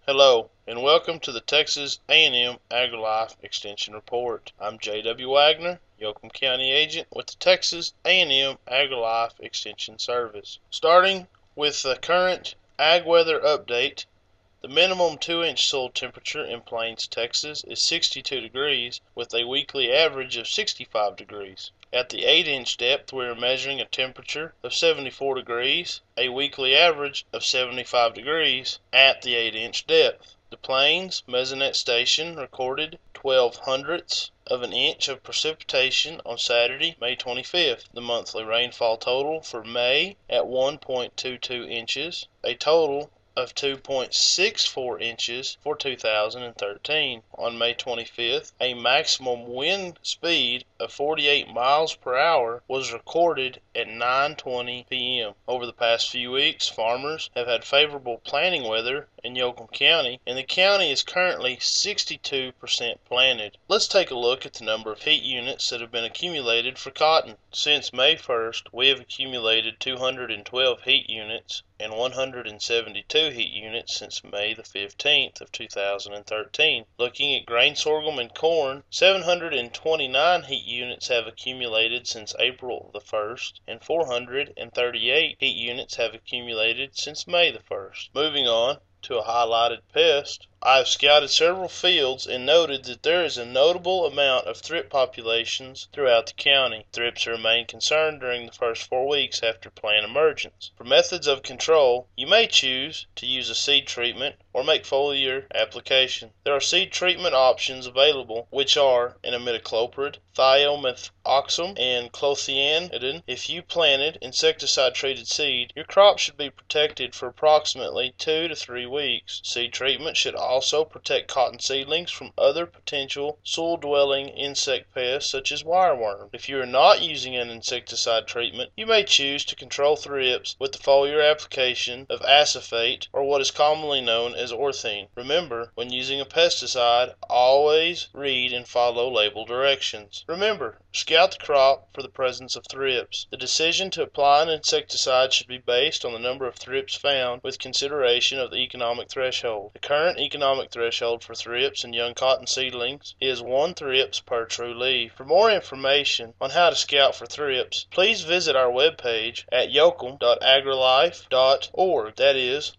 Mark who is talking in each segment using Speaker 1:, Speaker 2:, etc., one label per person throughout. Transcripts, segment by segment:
Speaker 1: Hello, and welcome to the Texas A&M AgriLife Extension Report. I'm J.W. Wagner, Yoakum County Agent with the Texas A&M AgriLife Extension Service. Starting with the current ag weather update, the minimum 2-inch soil temperature in Plains, Texas is 62 degrees with a weekly average of 65 degrees. At the 8-inch depth, we are measuring a temperature of 74 degrees, a weekly average of 75 degrees at the 8-inch depth. The Plains Mesonet Station recorded 0.12 of an inch of precipitation on Saturday, May 25th. The monthly rainfall total for May at 1.22 inches, a total of 2.64 inches for 2013. On May 25th, a maximum wind speed of 48 miles per hour was recorded at 9:20 p.m. Over the past few weeks, farmers have had favorable planting weather in Yoakum County, and the county is currently 62% planted. Let's take a look at the number of heat units that have been accumulated for cotton. Since May 1st, we have accumulated 212 heat units and 172 heat units since May the 15th of 2013. Looking at grain sorghum and corn, 729 heat units have accumulated since April the 1st, and 438 heat units have accumulated since May the 1st. Moving on to a highlighted pest, I have scouted several fields and noted that there is a notable amount of thrip populations throughout the county. Thrips are a main concern during the first 4 weeks after plant emergence. For methods of control, you may choose to use a seed treatment or make foliar application. There are seed treatment options available, which are imidacloprid, thiamethoxam, and clothianidin. If you planted insecticide-treated seed, your crop should be protected for approximately 2 to 3 weeks. Seed treatment should also protect cotton seedlings from other potential soil-dwelling insect pests such as wireworm. If you are not using an insecticide treatment, you may choose to control thrips with the foliar application of acephate, or what is commonly known as orthene. Remember, when using a pesticide, always read and follow label directions. Remember, scout the crop for the presence of thrips. The decision to apply an insecticide should be based on the number of thrips found with consideration of the economic threshold. The current economic threshold for thrips in young cotton seedlings is 1 thrips per true leaf. For more information on how to scout for thrips, please visit our webpage at yoakum.agrilife.org. That is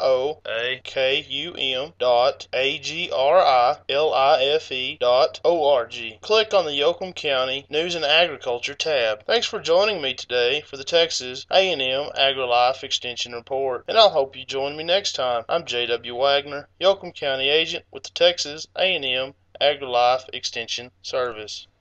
Speaker 1: yoakum.agrilife.org. Click on the Yoakum County News and Agriculture tab. Thanks for joining me today for the Texas A&M AgriLife Extension Report, and I'll hope you join me next time. I'm J.W. Wagner, Yoakum County Agent with the Texas A&M AgriLife Extension Service.